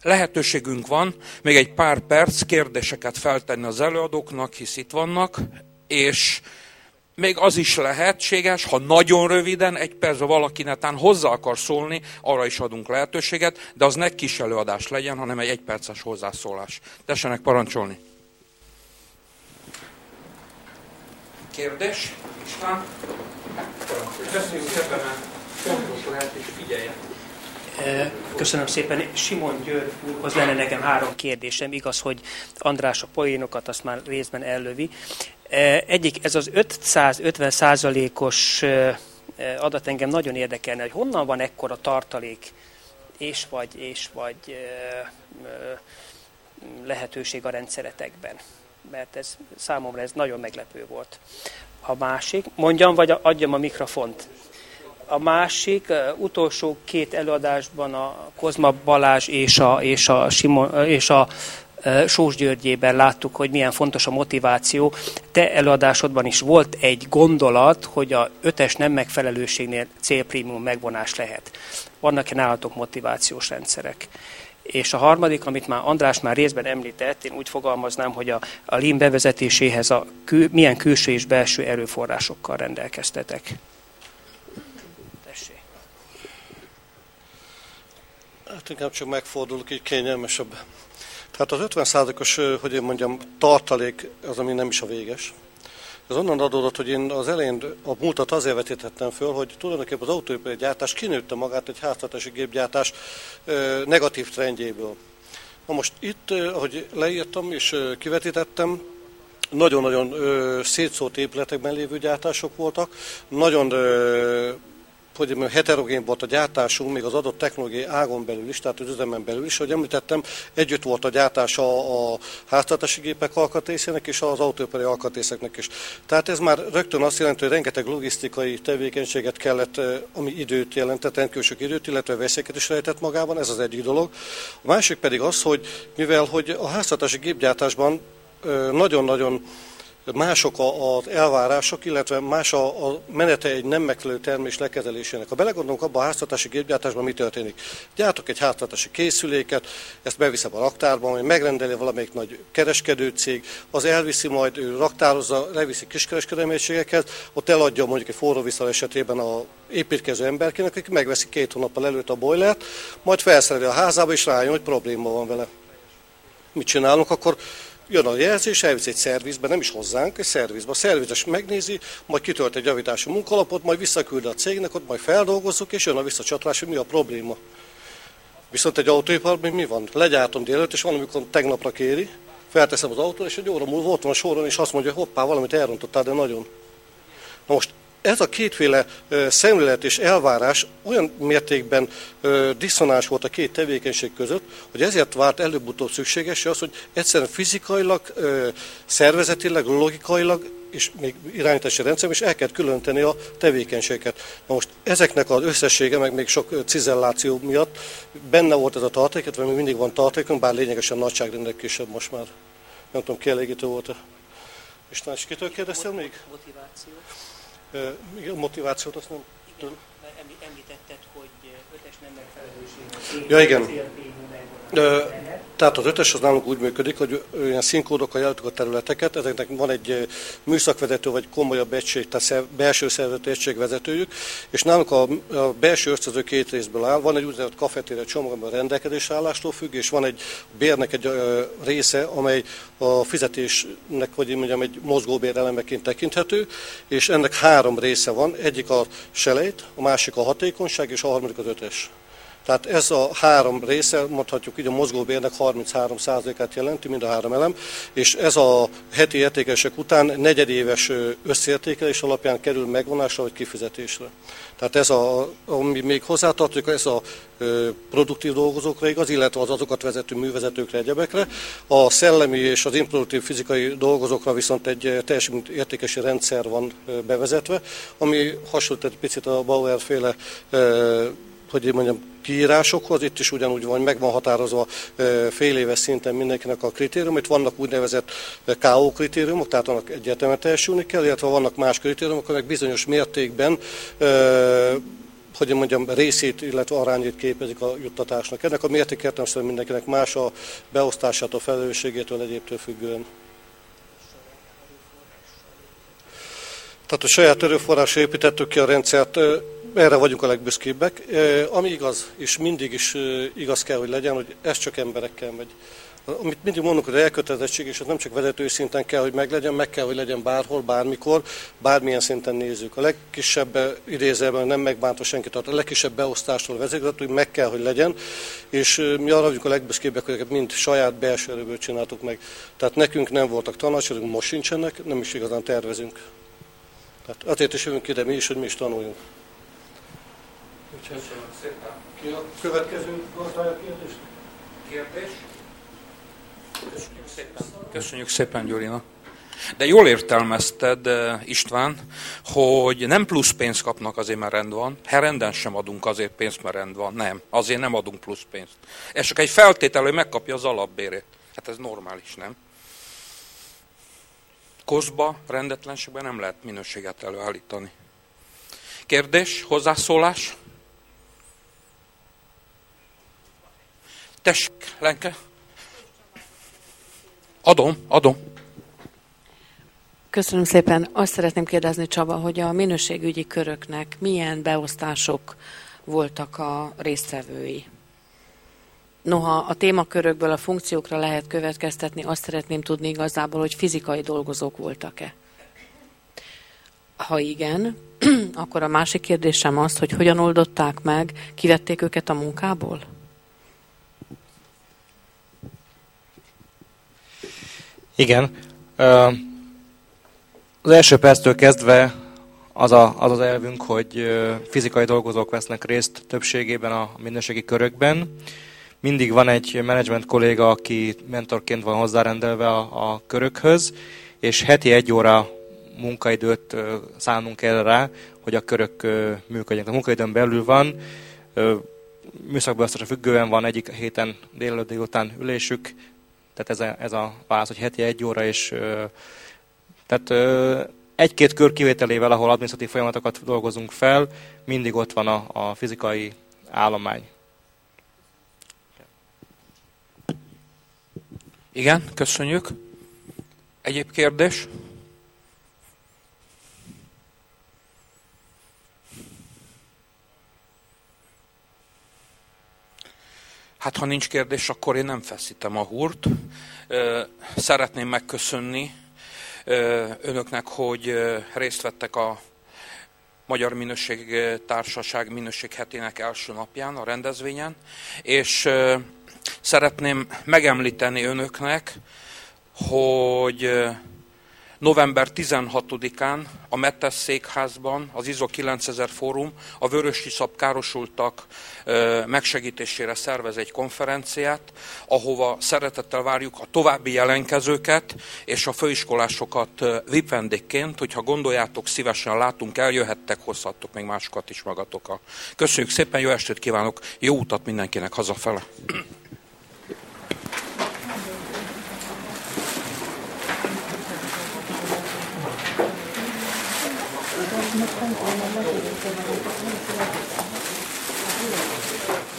Lehetőségünk van még egy pár perc kérdéseket feltenni az előadóknak, hisz itt vannak, és még az is lehetséges, ha nagyon röviden, egy percben valaki netán hozzá akar szólni, arra is adunk lehetőséget, de az ne kis előadás legyen, hanem egy egyperces hozzászólás. Tessenek parancsolni. Kérdés? István? Köszönjük szépen, mert fontos lehet, és figyeljen. Köszönöm szépen. Simon György úrhoz lenne nekem 3 kérdésem. Igaz, hogy András a poénokat azt már részben ellövi. Egyik, ez az 550%-os adat engem nagyon érdekelne, hogy honnan van ekkora tartalék és vagy lehetőség a rendszeretekben. Mert ez számomra ez nagyon meglepő volt. A másik, mondjam, vagy adjam a mikrofont. A másik, utolsó 2 előadásban a Kozma Balázs és a Sós Györgyében láttuk, hogy milyen fontos a motiváció. Te előadásodban is volt egy gondolat, hogy a 5-es nem megfelelőségnél célprémium megvonás lehet. Vannak-e nálatok motivációs rendszerek? És a harmadik, amit már András már részben említett, én úgy fogalmaznám, hogy a Lean bevezetéséhez milyen külső és belső erőforrásokkal rendelkeztetek. Tessék. Hát inkább csak megfordulok, így kényelmesebb. Tehát az 50%-os, hogy én mondjam, tartalék az, ami nem is a véges. Ez onnan adódott, hogy én az elején a múltat azért vetítettem föl, hogy tulajdonképpen az autóipari gyártás kinőtte magát egy háztartási gépgyártás negatív trendjéből. Na most itt, ahogy leírtam és kivetítettem, nagyon-nagyon szétszórt épületekben lévő gyártások voltak, nagyon hogy heterogén volt a gyártásunk, még az adott technológiai ágon belül is, tehát az üzemen belül is. Ahogy említettem, együtt volt a gyártása a háztartási gépek alkatrészének és az autóipari alkatrészeknek is. Tehát ez már rögtön azt jelenti, hogy rengeteg logisztikai tevékenységet kellett, ami időt jelentett, rendkívül sok időt, illetve veszélyeket is rejtett magában, ez az egyik dolog. A másik pedig az, hogy mivel hogy a háztartási gépgyártásban nagyon-nagyon mások az elvárások, illetve más a menete egy nem megfelelő termés lekezelésének. Ha belegondolunk abban a háztartási gépgyártásban, mi történik? Gyártok egy háztartási készüléket, ezt beviszem a raktárban, majd megrendeli valamelyik nagy kereskedőcég, az elviszi, majd ő raktározza, leviszi kiskereskedelmi egységekhez, ott eladja mondjuk egy forróviszal esetében a építkező emberkének, aki megveszi 2 hónappal előtt a bojlert, majd felszereli a házába, és rájön, hogy probléma van vele. Mit csinálunk? Akkor jön a jelzés, elvisz egy szervizbe, nem is hozzánk, egy szervizbe. A szervizes megnézi, majd kitölt egy javítási munkalapot, majd visszaküldi a cégnek, ott majd feldolgozzuk, és jön a visszacsatolás, hogy mi a probléma. Viszont egy autóiparban mi van? Legyártom délelőtt, és van, amikor tegnapra kéri, felteszem az autót, és egy óra múlva ott van a soron, és azt mondja, hogy hoppá, valamit elrontottál, de nagyon. Na most ez a kétféle szemlélet és elvárás olyan mértékben diszonáns volt a 2 tevékenység között, hogy ezért vált előbb-utóbb szükséges az, hogy egyszerűen fizikailag, szervezetileg, logikailag és még irányítási rendszerben is el kell különíteni a tevékenységet. Na most ezeknek az összessége, meg még sok cizelláció miatt benne volt ez a tartalék, mert még mindig van tartalékunk, bár lényegesen nagyságrendek kisebb most már. Nem tudom, kielégítő volt-e. István, és kitől kérdeztél még? Motiváció. A motivációt azt nem tudom. Említetted, hogy 5-es nem megfelelőség. Ja, igen. Tehát az 5-es az nálunk úgy működik, hogy olyan színkódokkal jelöltük a területeket, ezeknek van egy műszakvezető vagy komolyabb egység, tehát belső szervezeti egységvezetőjük, és nálunk a belső ösztönző 2 részből áll, van egy úgynevezett kafetéria csomag, amely a rendelkezés állástól függ, és van egy bérnek egy része, amely a fizetésnek, hogy én mondjam, egy mozgóbér elemeként tekinthető, és ennek 3 része van, egyik a selejt, a másik a hatékonyság, és a harmadik az 5-es. Tehát ez a 3 része, mondhatjuk így a mozgóbérnek 33%-át jelenti, mind a 3 elem, és ez a heti értékelések után negyedéves összértékelés alapján kerül megvonásra vagy kifizetésre. Tehát ez ami még hozzátartozik, ez a produktív dolgozókra igaz, illetve az azokat vezető művezetőkre, egyebekre. A szellemi és az improduktív fizikai dolgozókra viszont egy teljesen értékesi rendszer van bevezetve, ami hasonlít egy picit a Bauer-féle hogy én mondjam, kiírásokhoz, itt is ugyanúgy van, meg van határozva fél éves szinten mindenkinek a kritérium, itt vannak úgynevezett KO kritériumok, tehát annak egyértelműen teljesülni kell, illetve vannak más kritériumok, amelyek bizonyos mértékben hogy mondjam, részét, illetve arányét képezik a juttatásnak. Ennek a mérték értelemszerűen mindenkinek más a beosztásától, felelősségétől, egyébtől függően. Tehát a saját erőforrásra építettük ki a rendszert, erre vagyunk a legbüszkébbek. Ami igaz, és mindig is igaz kell, hogy legyen, hogy ez csak emberekkel megy. Amit mindig mondunk, hogy elkötelezettség, és ez nem csak vezetői szinten kell, hogy meglegyen, meg kell, hogy legyen bárhol, bármikor, bármilyen szinten nézzük. A legkisebb idézőben nem megbántva senkit, tehát a legkisebb beosztástól vezetőig meg kell, hogy legyen, és mi arra vagyunk a legbüszkébbek, hogy ezeket mind saját belső erőből csináltuk meg. Tehát nekünk nem voltak tanácsadók, most sincsenek, nem is igazán tervezünk. Tehát azért is jövünk ide mi is, hogy mi is tanuljunk. Köszönöm szépen. Ki a következő gazdája kérdést? Kérdés? Köszönjük szépen. Köszönjük szépen, Gyurina. De jól értelmezted, István, hogy nem plusz pénzt kapnak azért, mert rend van. Renden sem adunk azért pénzt, mert rend van. Nem, azért nem adunk plusz pénzt. Ez csak egy feltétel, hogy megkapja az alapbérét. Hát ez normális, nem? Koszba, rendetlenségben nem lehet minőséget előállítani. Kérdés, hozzászólás? Tessék, Lenke. Adom. Köszönöm szépen. Azt szeretném kérdezni, Csaba, hogy a minőségügyi köröknek milyen beosztások voltak a résztvevői? Noha a témakörökből a funkciókra lehet következtetni, azt szeretném tudni igazából, hogy fizikai dolgozók voltak-e. Ha igen, akkor a másik kérdésem az, hogy hogyan oldották meg, kivették őket a munkából? Igen. Az első perctől kezdve az az elvünk, hogy fizikai dolgozók vesznek részt többségében a minőségi körökben. Mindig van egy menedzsment kolléga, aki mentorként van hozzárendelve a körökhöz, és heti 1 óra munkaidőt szánunk el rá, hogy a körök működjenek. A munkaidőn belül van, műszakbeosztásra függően van egyik héten délután ülésük, tehát ez a válasz, hogy heti 1 óra, és tehát 1-2 kör kivételével, ahol adminisztratív folyamatokat dolgozunk fel, mindig ott van a fizikai állomány. Igen, köszönjük. Egyéb kérdés? Hát, ha nincs kérdés, akkor én nem feszítem a húrt. Szeretném megköszönni önöknek, hogy részt vettek a Magyar Minőségtársaság minőséghetének első napján, a rendezvényen, és szeretném megemlíteni önöknek, hogy november 16-án a Mettes Székházban az ISO 9000 Fórum a vörösiszap károsultak megsegítésére szervez egy konferenciát, ahova szeretettel várjuk a további jelentkezőket és a főiskolásokat VIP vendégként, hogyha gondoljátok, szívesen látunk, eljöhettek, hozhattok még másokat is magatokkal. Köszönjük szépen, jó estét kívánok, jó utat mindenkinek hazafele! Thank you.